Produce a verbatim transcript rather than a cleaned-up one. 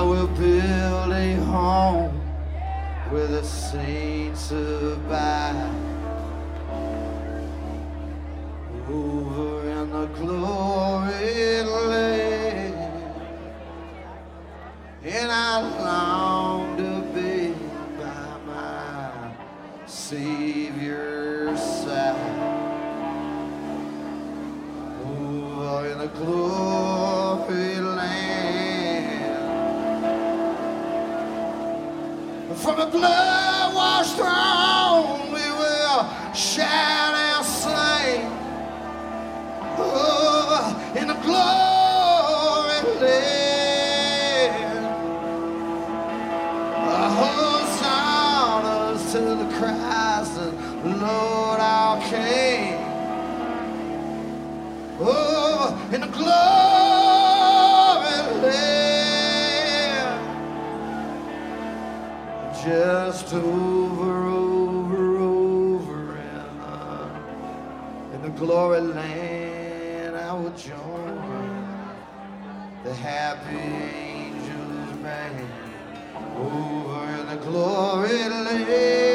will build a home where the saints abide. Over in the glory land, and I long to be by my Savior's side. Over in the glory land, from the blood-washed throne we will shout and sing. Over in the glory land, hosannas to the Christ and Lord our King. Over in the glory land, just over, over, over in the, in the glory land. I will join the happy angels band over in the glory land.